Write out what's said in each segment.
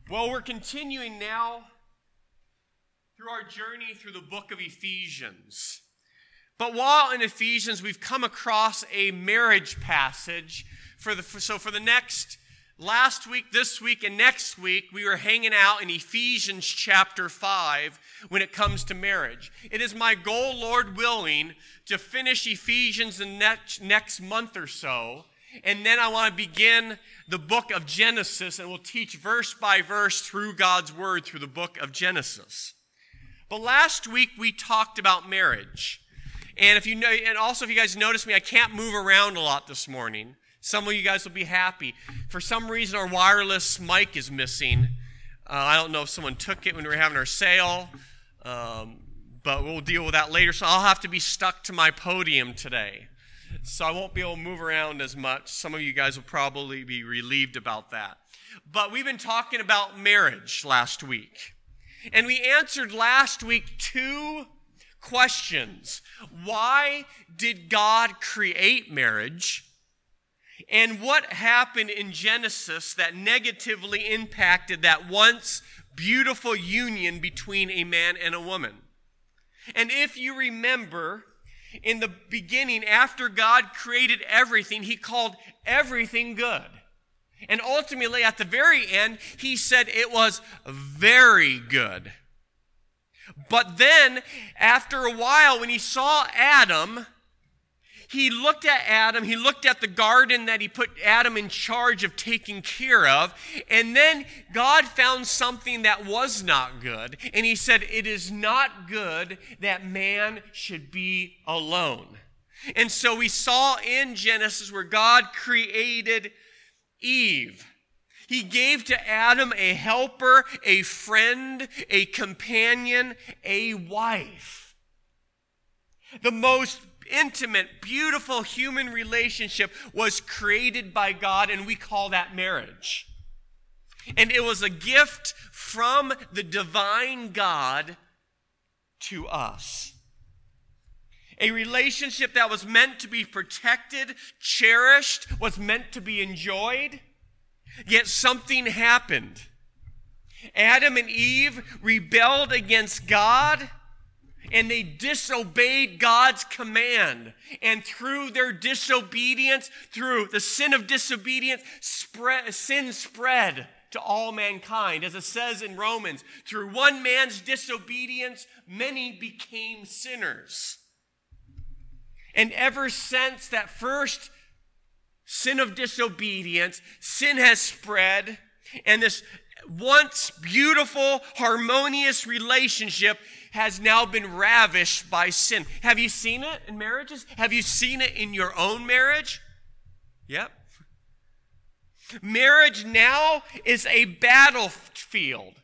Well, we're continuing now through our journey through the book of Ephesians. But while in Ephesians, we've come across a marriage passage. Last week, this week, and next week, we were hanging out in Ephesians chapter 5 when it comes to marriage. It is my goal, Lord willing, to finish Ephesians the next month or so. And then I want to begin the book of Genesis, and we'll teach verse by verse through God's word through the book of Genesis. But last week we talked about marriage. And if you guys notice me, I can't move around a lot this morning. Some of you guys will be happy. For some reason, our wireless mic is missing. I don't know if someone took it when we were having our sale, but we'll deal with that later. So I'll have to be stuck to my podium today. So I won't be able to move around as much. Some of you guys will probably be relieved about that. But we've been talking about marriage last week. And we answered last week 2 questions. Why did God create marriage? And what happened in Genesis that negatively impacted that once beautiful union between a man and a woman? And if you remember, in the beginning, after God created everything, he called everything good. And ultimately, at the very end, he said it was very good. But then, after a while, when he saw Adam, he looked at the garden that he put Adam in charge of taking care of, and then God found something that was not good, and he said, it is not good that man should be alone. And so we saw in Genesis where God created Eve. He gave to Adam a helper, a friend, a companion, a wife. The most intimate, beautiful human relationship was created by God, and we call that marriage. And it was a gift from the divine God to us. A relationship that was meant to be protected, cherished, was meant to be enjoyed. Yet something happened. Adam and Eve rebelled against God, and they disobeyed God's command. And through their disobedience, through the sin of disobedience, sin spread to all mankind. As it says in Romans, through one man's disobedience, many became sinners. And ever since that first sin of disobedience, sin has spread, and this once beautiful, harmonious relationship has now been ravished by sin. Have you seen it in marriages? Have you seen it in your own marriage? Yep. Marriage now is a battlefield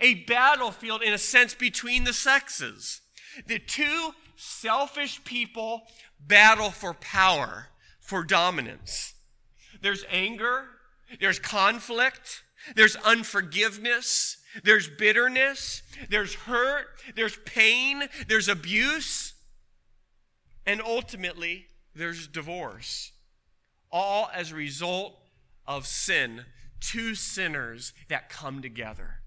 in a sense between the sexes. The 2 selfish people battle for power, for dominance. There's anger, there's conflict, there's unforgiveness, there's bitterness, there's hurt, there's pain, there's abuse, and ultimately there's divorce. All as a result of sin, 2 sinners that come together.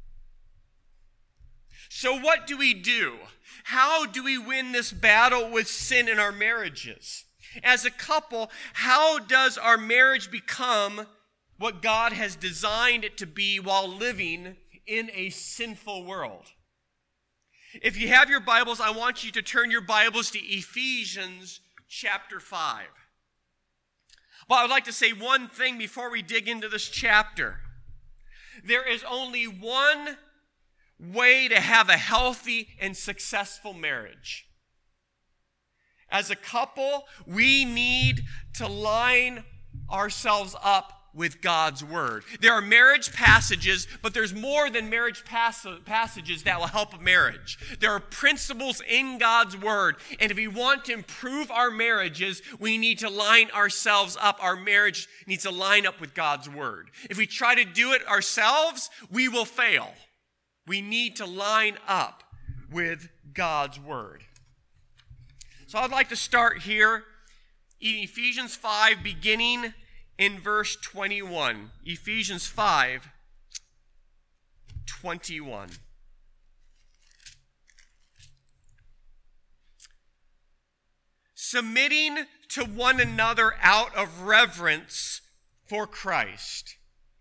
So what do we do? How do we win this battle with sin in our marriages? As a couple, how does our marriage become what God has designed it to be while living in a sinful world? If you have your Bibles, I want you to turn your Bibles to Ephesians chapter 5. Well, I would like to say one thing before we dig into this chapter. There is only one way to have a healthy and successful marriage. As a couple, we need to line ourselves up with God's word. There are marriage passages, but there's more than marriage passages that will help a marriage. There are principles in God's word, and if we want to improve our marriages, we need to line ourselves up. Our marriage needs to line up with God's word. If we try to do it ourselves, we will fail. We need to line up with God's word. So I'd like to start here in Ephesians 5, beginning in verse 21. Ephesians 5, 21. Submitting to one another out of reverence for Christ.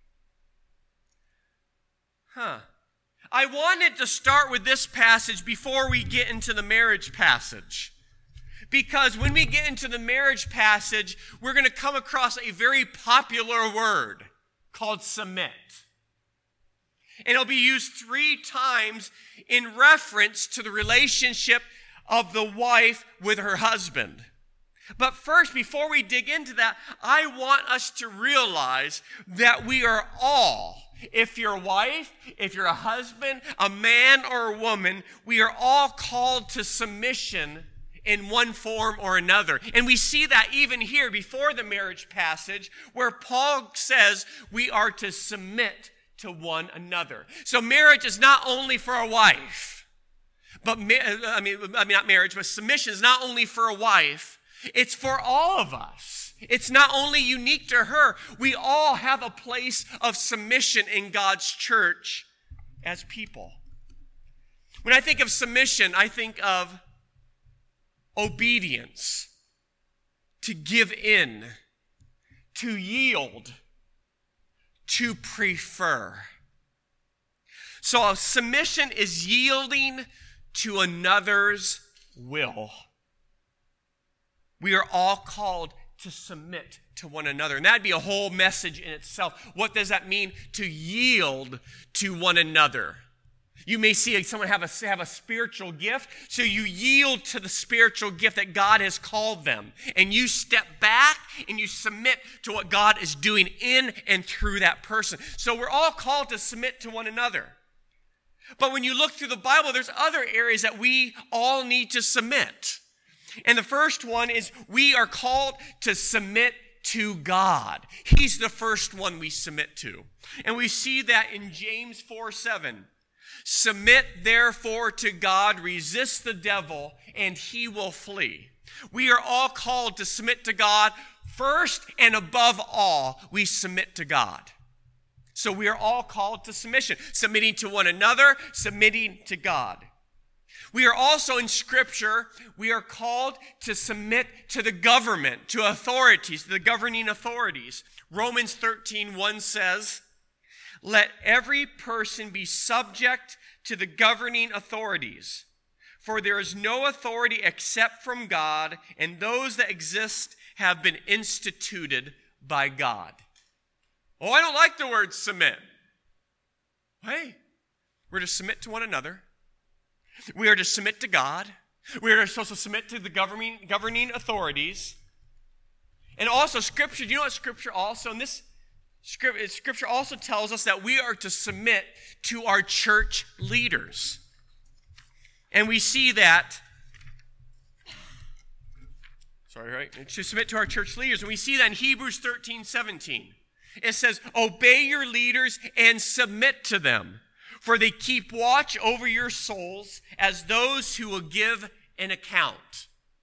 I wanted to start with this passage before we get into the marriage passage. Because when we get into the marriage passage, we're going to come across a very popular word called submit. And it'll be used 3 times in reference to the relationship of the wife with her husband. But first, before we dig into that, I want us to realize that we are all, if you're a wife, if you're a husband, a man or a woman, we are all called to submission in one form or another. And we see that even here before the marriage passage, where Paul says we are to submit to one another. So marriage is not only for a wife, but not marriage, but submission is not only for a wife, it's for all of us. It's not only unique to her. We all have a place of submission in God's church as people. When I think of submission, I think of obedience, to give in, to yield, to prefer. So submission is yielding to another's will. We are all called to submit to one another. And that'd be a whole message in itself. What does that mean to yield to one another? You may see someone have a spiritual gift, so you yield to the spiritual gift that God has called them. And you step back and you submit to what God is doing in and through that person. So we're all called to submit to one another. But when you look through the Bible, there's other areas that we all need to submit. And the first one is we are called to submit to God. He's the first one we submit to. And we see that in James 4:7. Submit therefore to God, resist the devil, and he will flee. We are all called to submit to God. First and above all, we submit to God. So we are all called to submission, submitting to one another, submitting to God. We are also in Scripture, we are called to submit to the government, to authorities, to the governing authorities. Romans 13:1 says, "Let every person be subject to the governing authorities, for there is no authority except from God, and those that exist have been instituted by God." Oh, I don't like the word submit. Hey, we're to submit to one another. We are to submit to God. We are supposed to submit to the governing authorities. And also Scripture, do you know what Scripture also, and this Scripture also tells us that we are to submit to our church leaders. And we see that, to submit to our church leaders. And we see that in Hebrews 13:17. It says, "Obey your leaders and submit to them, for they keep watch over your souls as those who will give an account."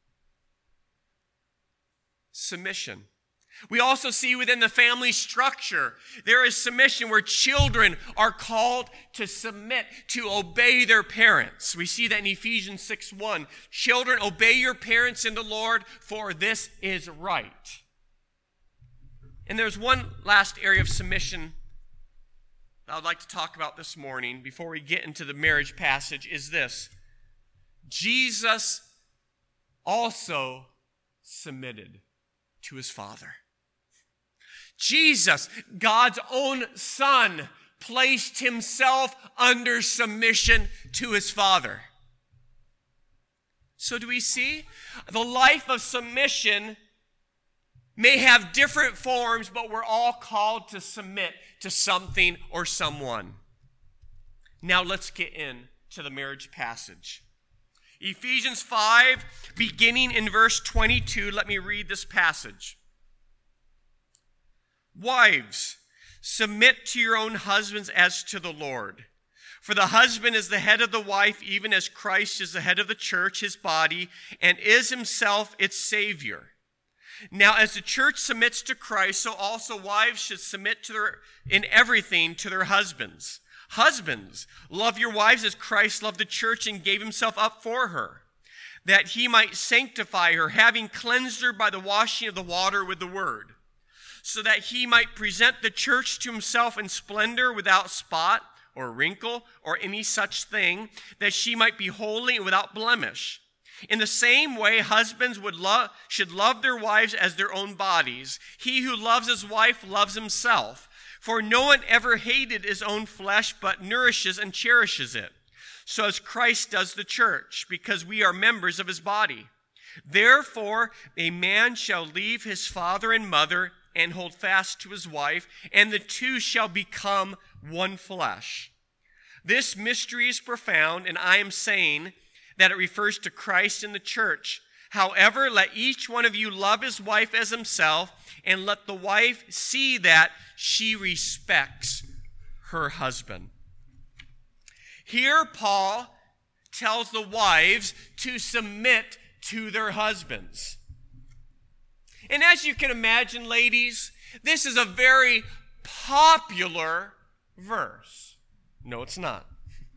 Submission. We also see within the family structure, there is submission where children are called to submit, to obey their parents. We see that in Ephesians 6:1. "Children, obey your parents in the Lord, for this is right." And there's one last area of submission that I would like to talk about this morning before we get into the marriage passage is this. Jesus also submitted to his Father. Jesus, God's own Son, placed himself under submission to his Father. So do we see? The life of submission may have different forms, but we're all called to submit to something or someone. Now let's get into the marriage passage. Ephesians 5, beginning in verse 22, let me read this passage. "Wives, submit to your own husbands as to the Lord. For the husband is the head of the wife, even as Christ is the head of the church, his body, and is himself its Savior. Now, as the church submits to Christ, so also wives should submit in everything to their husbands. Husbands, love your wives as Christ loved the church and gave himself up for her, that he might sanctify her, having cleansed her by the washing of the water with the word, so that he might present the church to himself in splendor, without spot or wrinkle or any such thing, that she might be holy and without blemish. In the same way, husbands should love their wives as their own bodies. He who loves his wife loves himself. For no one ever hated his own flesh, but nourishes and cherishes it, so as Christ does the church, because we are members of his body. Therefore, a man shall leave his father and mother and hold fast to his wife, and the two shall become one flesh. This mystery is profound, and I am saying that it refers to Christ and the church. However, let each one of you love his wife as himself, and let the wife see that she respects her husband. Here, Paul tells the wives to submit to their husbands. And as you can imagine, ladies, this is a very popular verse. No, it's not.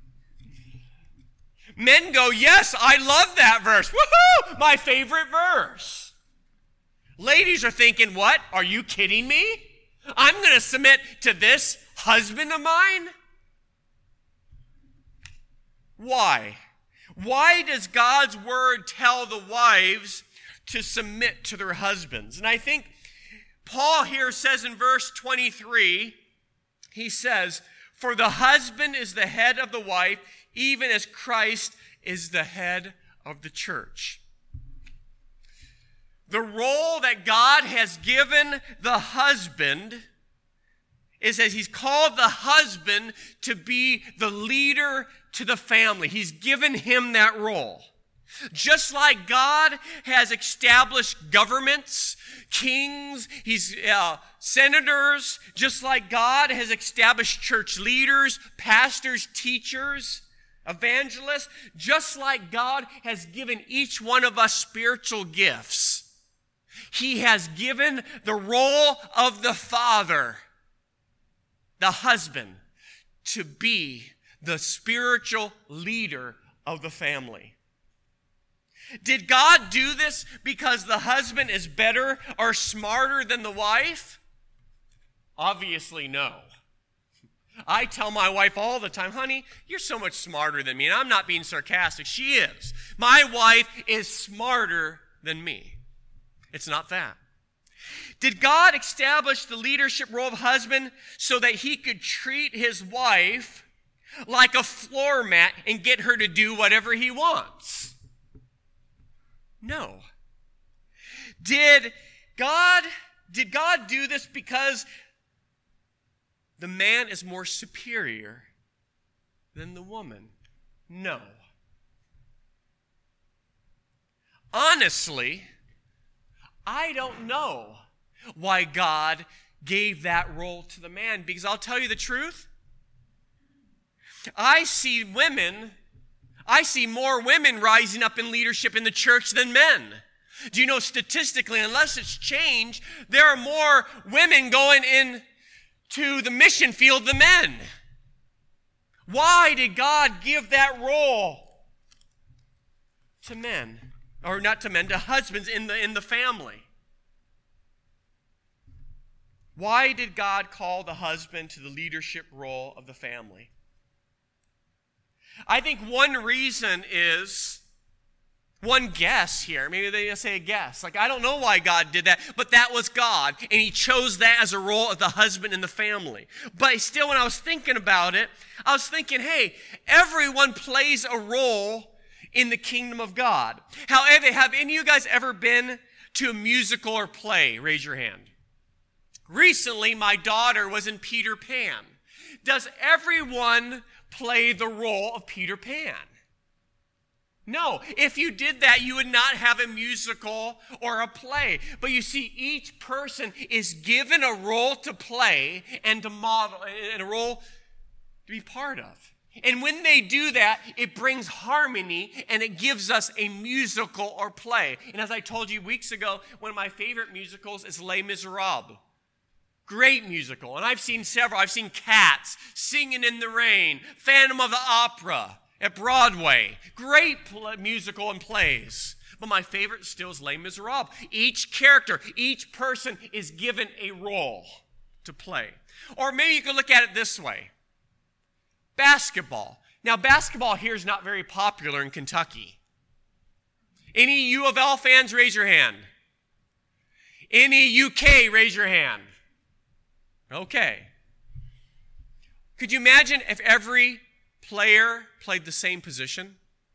Men go, yes, I love that verse. Woohoo! My favorite verse. Ladies are thinking, what? Are you kidding me? I'm going to submit to this husband of mine? Why? Why does God's word tell the wives to submit to their husbands? And I think Paul here says in verse 23, he says, for the husband is the head of the wife, even as Christ is the head of the church. The role that God has given the husband is that he's called the husband to be the leader to the family. He's given him that role. Just like God has established governments, kings, senators, just like God has established church leaders, pastors, teachers, evangelists, just like God has given each one of us spiritual gifts, he has given the role of the father, the husband, to be the spiritual leader of the family. Did God do this because the husband is better or smarter than the wife? Obviously, no. I tell my wife all the time, honey, you're so much smarter than me. And I'm not being sarcastic. She is. My wife is smarter than me. It's not that. Did God establish the leadership role of husband so that he could treat his wife like a floor mat and get her to do whatever he wants? No. Did God do this because the man is more superior than the woman? No. Honestly, I don't know why God gave that role to the man, because I'll tell you the truth. I see more women rising up in leadership in the church than men. Do you know statistically, unless it's changed, there are more women going into the mission field than men? Why did God give that role to men? Or not to men, to husbands in the family? Why did God call the husband to the leadership role of the family? I think one reason is, one guess here, maybe they say a guess. Like, I don't know why God did that, but that was God, and he chose that as a role of the husband in the family. But still, when I was thinking about it, I was thinking, hey, everyone plays a role in the kingdom of God. However, have any of you guys ever been to a musical or play? Raise your hand. Recently, my daughter was in Peter Pan. Does everyone play the role of Peter Pan? No. If you did that, you would not have a musical or a play. But you see, each person is given a role to play and to model, and a role to be part of. And when they do that, it brings harmony and it gives us a musical or play. And as I told you weeks ago, one of my favorite musicals is Les Miserables. Great musical. And I've seen several. I've seen Cats, Singing in the Rain, Phantom of the Opera at Broadway. Great musical and plays. But my favorite still is Les Miserables. Each character, each person is given a role to play. Or maybe you could look at it this way. Basketball. Now, basketball here is not very popular in Kentucky. Any U of L fans, raise your hand. Any UK, raise your hand. Okay. Could you imagine if every player played the same position?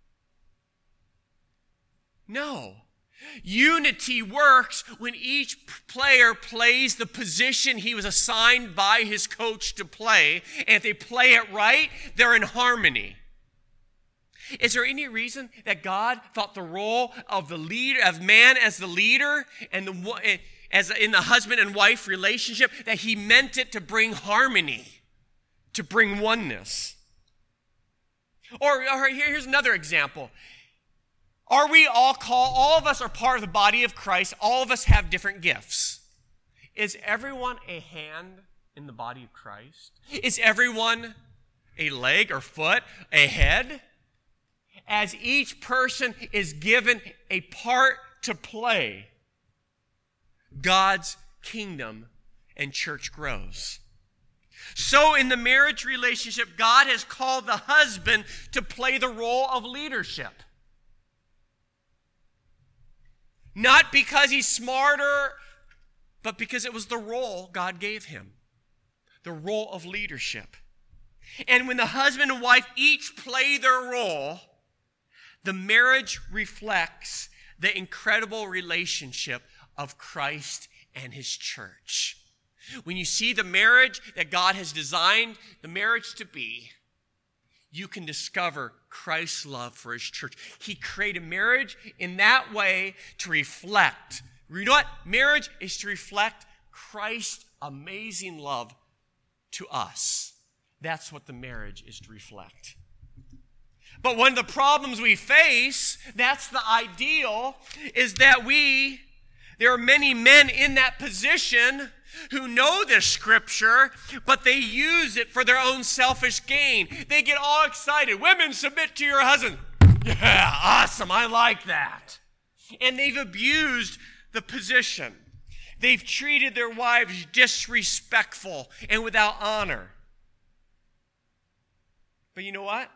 No. Unity works when each player plays the position he was assigned by his coach to play, and if they play it right, they're in harmony. Is there any reason that God thought the role of the leader, of man as the leader, and as in the husband and wife relationship, that he meant it to bring harmony, to bring oneness? Or here's another example. Are we all called, all of us are part of the body of Christ, all of us have different gifts. Is everyone a hand in the body of Christ? Is everyone a leg or foot, a head? As each person is given a part to play, God's kingdom and church grows. So in the marriage relationship, God has called the husband to play the role of leadership. Not because he's smarter, but because it was the role God gave him. The role of leadership. And when the husband and wife each play their role, the marriage reflects the incredible relationship of Christ and his church. When you see the marriage that God has designed the marriage to be, you can discover Christ's love for his church. He created marriage in that way to reflect. You know what? Marriage is to reflect Christ's amazing love to us. That's what the marriage is to reflect. But one of the problems we face, that's the ideal, is that there are many men in that position who know this scripture, but they use it for their own selfish gain. They get all excited. Women, submit to your husband. Yeah, awesome. I like that. And they've abused the position. They've treated their wives disrespectful and without honor. But you know what?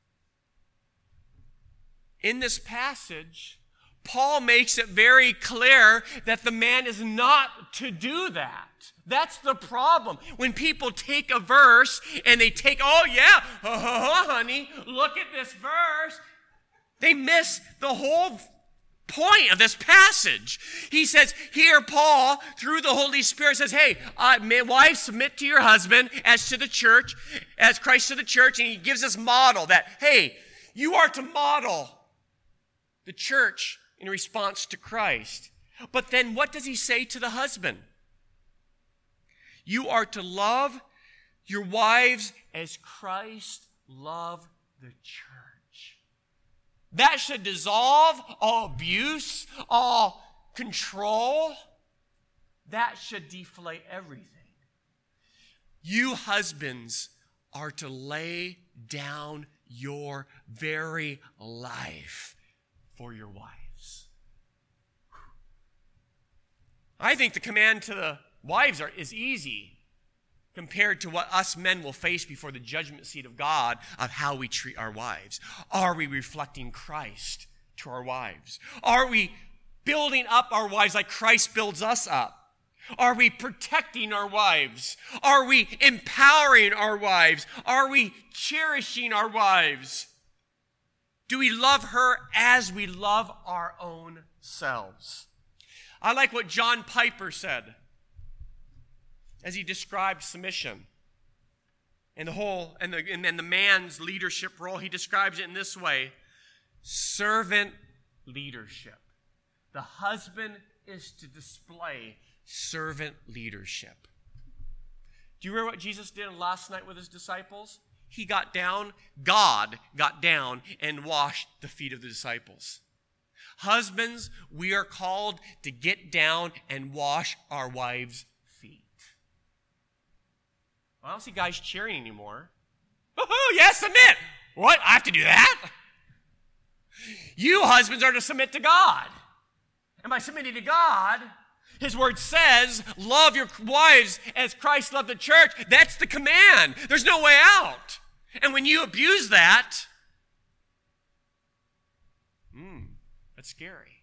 In this passage, Paul makes it very clear that the man is not to do that. That's the problem. When people take a verse and they take, oh yeah, honey, look at this verse, they miss the whole point of this passage. He says, here Paul, through the Holy Spirit, says, hey, wives, submit to your husband as to the church, as Christ to the church, and he gives this model that, hey, you are to model the church in response to Christ. But then what does he say to the husband? You are to love your wives as Christ loved the church. That should dissolve all abuse, all control. That should deflate everything. You husbands are to lay down your very life for your wives. I think the command to the wives is easy compared to what us men will face before the judgment seat of God of how we treat our wives. Are we reflecting Christ to our wives? Are we building up our wives like Christ builds us up? Are we protecting our wives? Are we empowering our wives? Are we cherishing our wives? Do we love her as we love our own selves? I like what John Piper said as he described submission and the man's leadership role. He describes it in this way: servant leadership. The husband is to display servant leadership. Do you remember what Jesus did last night with his disciples? He got down, God got down and washed the feet of the disciples. Husbands, we are called to get down and wash our wives' feet. I don't see guys cheering anymore. Oh, yes, submit. What? I have to do that? You husbands are to submit to God. And by submitting to God, his word says, love your wives as Christ loved the church. That's the command. There's no way out. And when you abuse that, that's scary.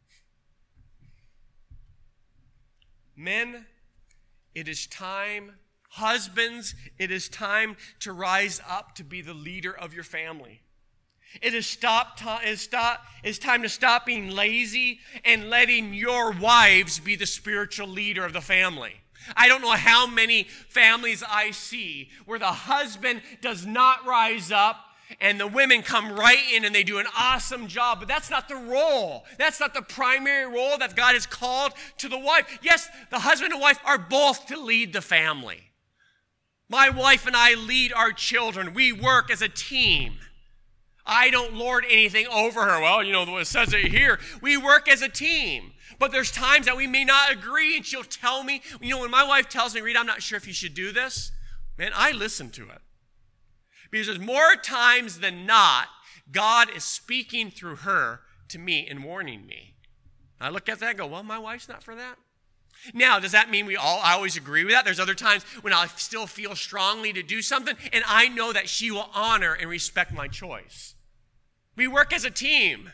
Men, it is time, husbands, it is time to rise up to be the leader of your family. It is time to stop being lazy and letting your wives be the spiritual leader of the family. I don't know how many families I see where the husband does not rise up and the women come right in and they do an awesome job, but that's not the role. That's not the primary role that God has called to the wife. Yes, the husband and wife are both to lead the family. My wife and I lead our children. We work as a team. I don't lord anything over her. Well, it says it here. We work as a team. But there's times that we may not agree, and she'll tell me. When my wife tells me, Rita, I'm not sure if you should do this, man, I listen to it. Because there's more times than not, God is speaking through her to me and warning me. I look at that and go, well, my wife's not for that. Now, does that mean I always agree with that? There's other times when I still feel strongly to do something, and I know that she will honor and respect my choice. We work as a team.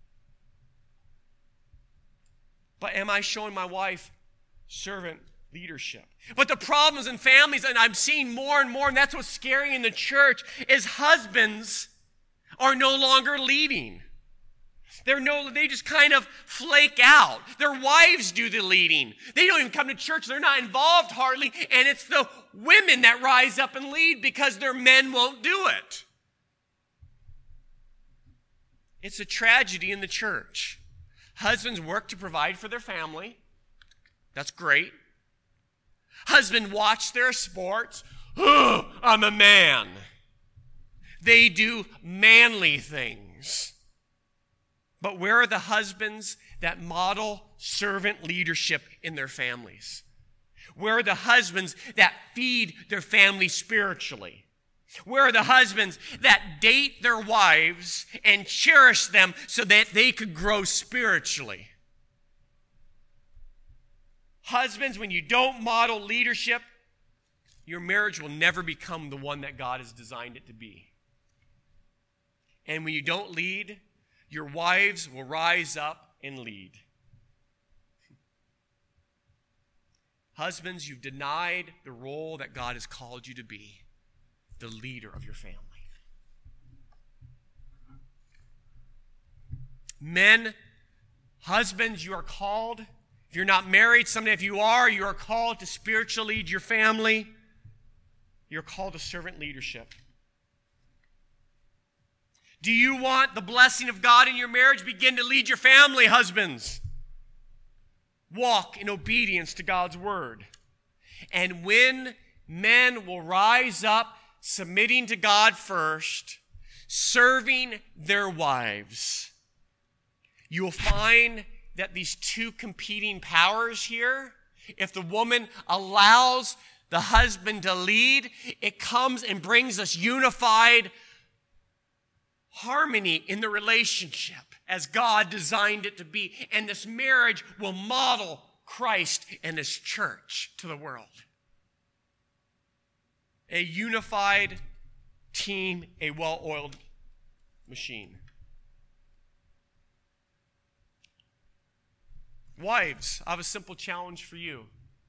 But am I showing my wife servant leadership? But the problems in families, and I'm seeing more and more, and that's what's scary in the church, is husbands are no longer leading. They just kind of flake out. Their wives do the leading. They don't even come to church. They're not involved hardly. And it's the women that rise up and lead because their men won't do it. It's a tragedy in the church. Husbands work to provide for their family. That's great. Husbands watch their sports. Oh, I'm a man. They do manly things. But where are the husbands that model servant leadership in their families? Where are the husbands that feed their family spiritually? Where are the husbands that date their wives and cherish them so that they could grow spiritually? Husbands, when you don't model leadership, your marriage will never become the one that God has designed it to be. And when you don't lead, your wives will rise up and lead. Husbands, you've denied the role that God has called you to be, the leader of your family. Men, husbands, you are called. If you're not married, someday if you are called to spiritually lead your family. You're called to servant leadership. Do you want the blessing of God in your marriage? Begin to lead your family, husbands. Walk in obedience to God's word. And when men will rise up, submitting to God first, serving their wives, you will find that these two competing powers here, if the woman allows the husband to lead, it comes and brings us unified harmony in the relationship as God designed it to be. And this marriage will model Christ and his church to the world. A unified team, a well-oiled machine. Wives, I have a simple challenge for you.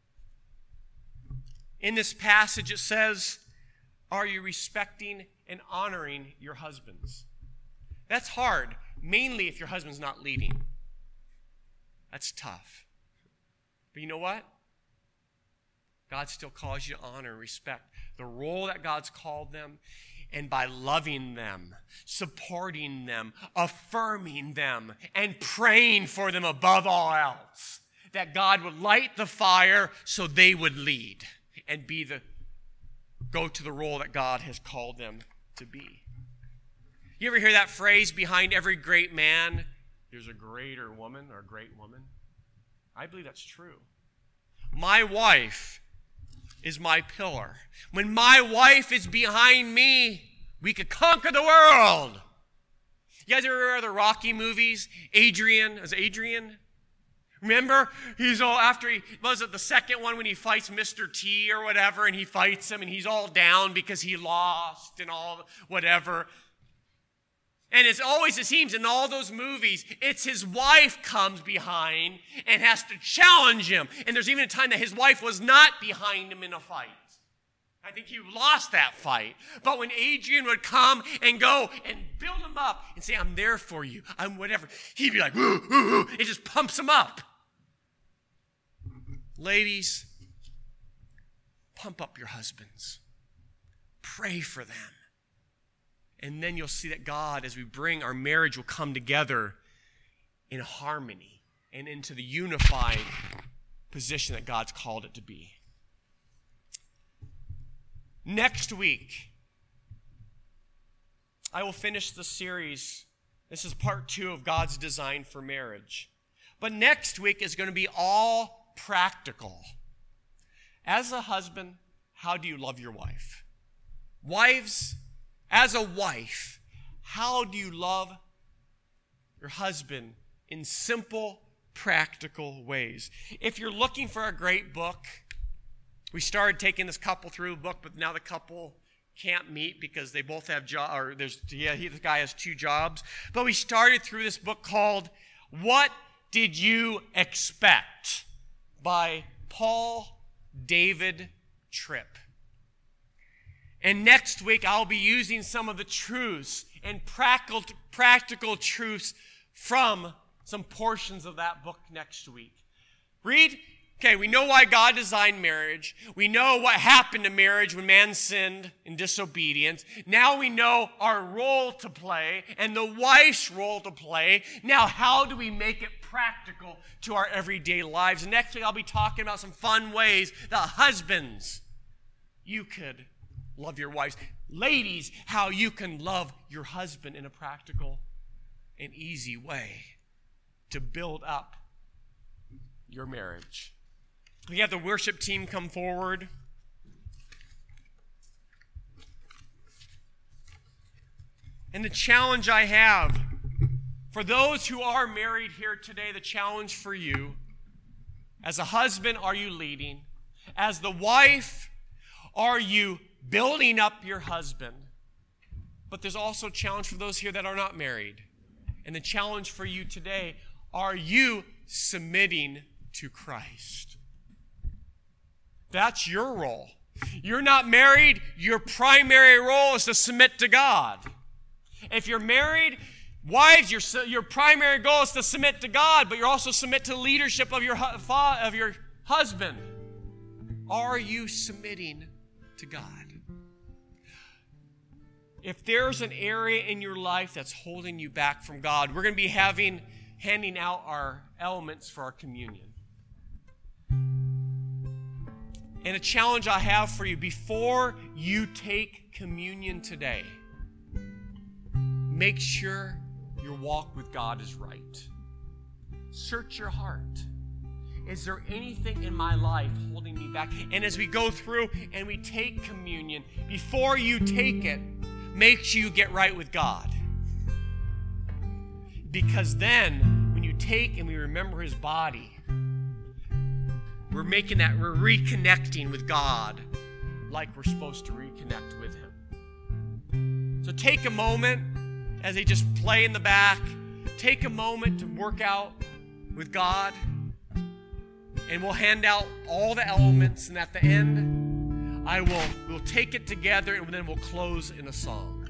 In this passage it says, are you respecting and honoring your husbands? That's hard, mainly if your husband's not leading. That's tough. But you know what? God still calls you to honor and respect the role that God's called them, and by loving them, supporting them, affirming them, and praying for them above all else, that God would light the fire so they would lead and go to the role that God has called them to be. You ever hear that phrase, behind every great man, there's a greater woman or a great woman? I believe that's true. My wife is my pillar. When my wife is behind me, we could conquer the world. You guys ever remember the Rocky movies? Adrian. Remember? He's all after was it the second one when he fights Mr. T or whatever, and he fights him and he's all down because he lost and all whatever. And it's always, it seems, in all those movies, it's his wife comes behind and has to challenge him. And there's even a time that his wife was not behind him in a fight. I think he lost that fight. But when Adrian would come and go and build him up and say, I'm there for you, I'm whatever, he'd be like, woo, woo, woo. It just pumps him up. Ladies, pump up your husbands. Pray for them. And then you'll see that God, as we bring our marriage, will come together in harmony and into the unified position that God's called it to be. Next week, I will finish the series. This is part 2 of God's design for marriage. But next week is going to be all practical. As a husband, how do you love your wife? Wives, as a wife, how do you love your husband in simple, practical ways? If you're looking for a great book, we started taking this couple through a book, but now the couple can't meet because they both have jobs, the guy has 2 jobs. But we started through this book called What Did You Expect? By Paul David Tripp. And next week, I'll be using some of the truths and practical truths from some portions of that book next week. Read. Okay, we know why God designed marriage. We know what happened to marriage when man sinned in disobedience. Now we know our role to play and the wife's role to play. Now, how do we make it practical to our everyday lives? And next week, I'll be talking about some fun ways that husbands, you could love your wives. Ladies, how you can love your husband in a practical and easy way to build up your marriage. We have the worship team come forward. And the challenge I have for those who are married here today, the challenge for you, as a husband, are you leading? As the wife, are you building up your husband? But there's also a challenge for those here that are not married. And the challenge for you today, are you submitting to Christ? That's your role. You're not married, your primary role is to submit to God. If you're married, wives, your primary goal is to submit to God, but you're also submit to the leadership of your husband. Are you submitting to God? If there's an area in your life that's holding you back from God, we're going to be handing out our elements for our communion. And a challenge I have for you, before you take communion today, make sure your walk with God is right. Search your heart. Is there anything in my life holding me back? And as we go through and we take communion, before you take it, make sure you get right with God. Because then, when you take and we remember his body, we're reconnecting with God like we're supposed to reconnect with him. So take a moment as they just play in the back. Take a moment to work out with God. And we'll hand out all the elements. And at the end, we'll take it together and then we'll close in a song.